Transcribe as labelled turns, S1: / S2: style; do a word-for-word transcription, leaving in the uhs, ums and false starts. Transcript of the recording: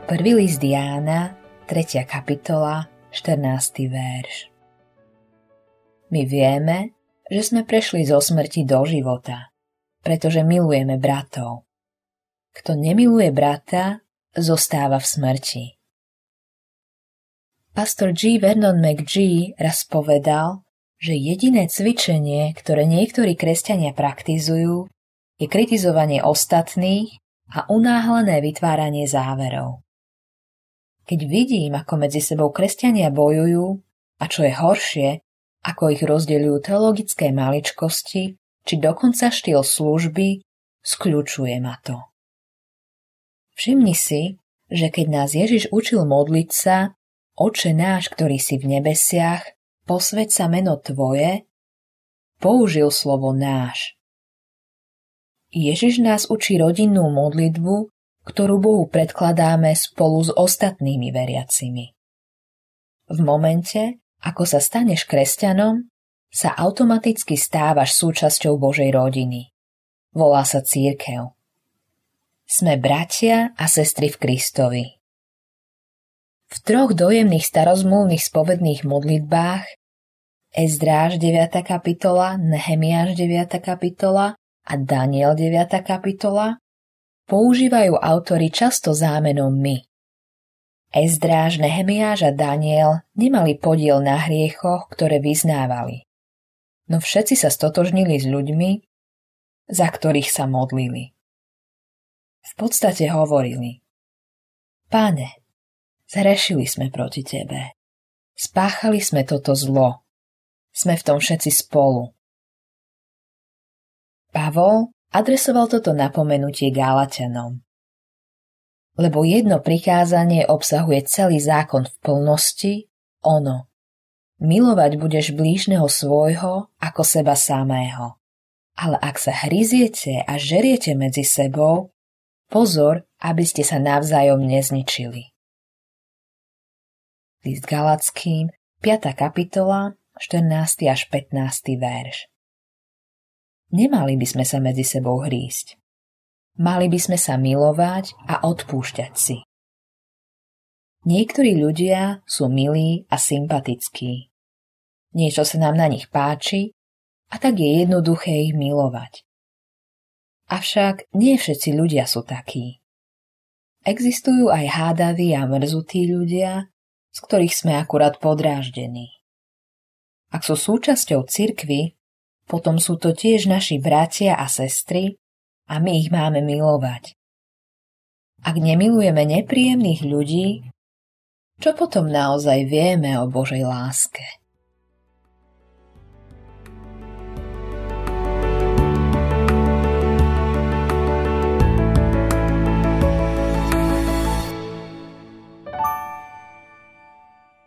S1: Prvý list Jána, tretia kapitola, štrnásty verš. My vieme, že sme prešli zo smrti do života, pretože milujeme bratov. Kto nemiluje brata, zostáva v smrti. Pastor G. Vernon McGee raz povedal, že jediné cvičenie, ktoré niektorí kresťania praktizujú, je kritizovanie ostatných a unáhlené vytváranie záverov. Keď vidím, ako medzi sebou kresťania bojujú a čo je horšie, ako ich rozdeľujú teologické maličkosti či dokonca štýl služby, skľučuje ma to. Všimni si, že keď nás Ježiš učil modliť sa, Oče náš, ktorý si v nebesiach, posväť sa meno Tvoje, použil slovo náš. Ježiš nás učí rodinnú modlitbu, ktorú Bohu predkladáme spolu s ostatnými veriacimi. V momente, ako sa staneš kresťanom, sa automaticky stávaš súčasťou Božej rodiny. Volá sa cirkev. Sme bratia a sestry v Kristovi. V troch dojemných starozmluvných spovedných modlitbách Ezdráš deviata kapitola, Nehemiáš deviata kapitola a Daniel deviata kapitola používajú autori často zámenom my. Ezdráš, Nehemiáš a Daniel nemali podiel na hriechoch, ktoré vyznávali, no všetci sa stotožnili s ľuďmi, za ktorých sa modlili. V podstate hovorili: Pane, zhrešili sme proti Tebe, spáchali sme toto zlo, sme v tom všetci spolu. Pavol adresoval toto napomenutie Gálaťanom. Lebo jedno prikázanie obsahuje celý zákon v plnosti, ono: milovať budeš blížneho svojho ako seba samého. Ale ak sa hryziete a žeriete medzi sebou, pozor, aby ste sa navzájom nezničili. List Galackým, piata kapitola, štrnásty až pätnásty verš. Nemali by sme sa medzi sebou hrísť. Mali by sme sa milovať a odpúšťať si. Niektorí ľudia sú milí a sympatickí. Niečo sa nám na nich páči a tak je jednoduché ich milovať. Avšak nie všetci ľudia sú takí. Existujú aj hádaví a mrzutí ľudia, z ktorých sme akurát podráždení. Ak sú súčasťou cirkvi, potom sú to tiež naši bratia a sestry a my ich máme milovať. Ak nemilujeme nepríjemných ľudí, čo potom naozaj vieme o Božej láske?